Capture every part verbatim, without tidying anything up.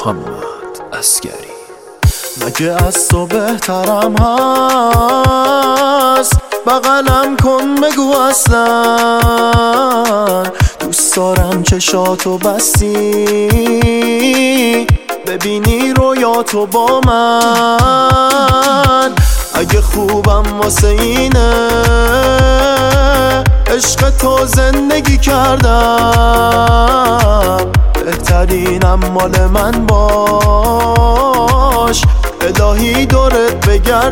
محمد عسگری. مگه از تو بهترم هست؟ بغلم کن بگو اصلا. دوست دارم چشاتو بستی ببینی رویاتو با من. اگه خوبم واسه اینه عشق تو زندگی کردم. بهترینم مال من باش الهی دورت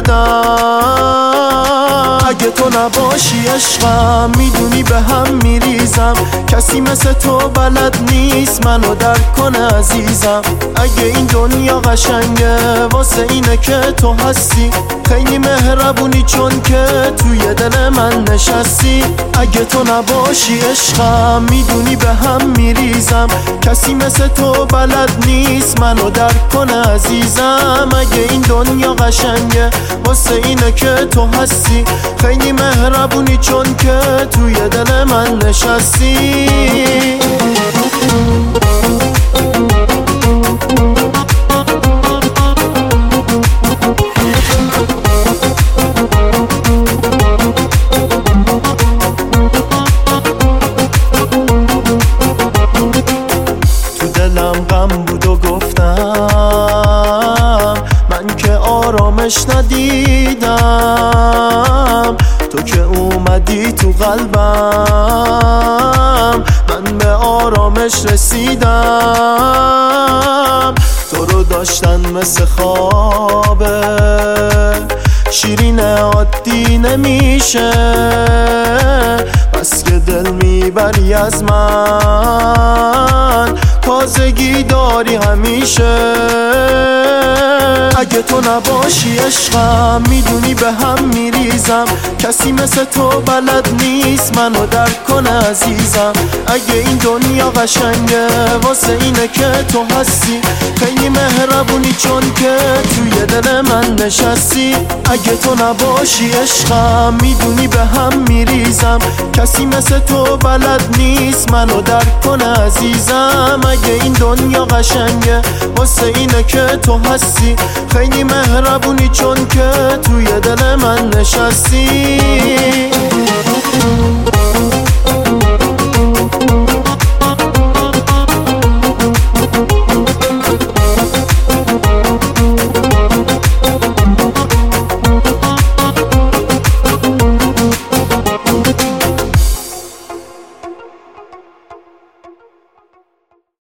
بگردم. اگه تو نباشی عشقم میدونی به هم میریزم. کسی مثل تو بلد نیست منو درک کنه عزیزم. اگه این دنیا قشنگه واسه اینه که تو هستی. خیلی مهربونی چون که توی دل من نشستی. اگه تو نباشی عشقم میدونی به هم میریزم. کسی مثل تو بلد نیست منو درک کنه عزیزم. اگه این دنیا قشنگه واسه اینه که تو هستی. خیلی مهربونی چون که توی دل من نشستی. تو دلم غم بود و گفتم من که آرامش ندیدم. تو که اومدی تو قلبم من به آرامش رسیدم. تو رو داشتن مثل خوابه شیرین عادی نمیشه. بس که دل میبری از من تازگی داری همیشه. اگه تو نباشی عشقم میدونی به هم میریزم. کسی مثل تو بلد نیست منو درک کنه عزیزم. اگه این دنیا قشنگه واسه اینه که تو هستی. خیلی مهربونی چون که توی دل من نشستی. اگه تو نباشی عشقم میدونی به هم میریزم. کسی مثل تو بلد نیست منو درک کنه عزیزم. اگه این دنیا قشنگه واسه اینه که تو هستی. خیلی مهربونی چون که توی دل من نشستی.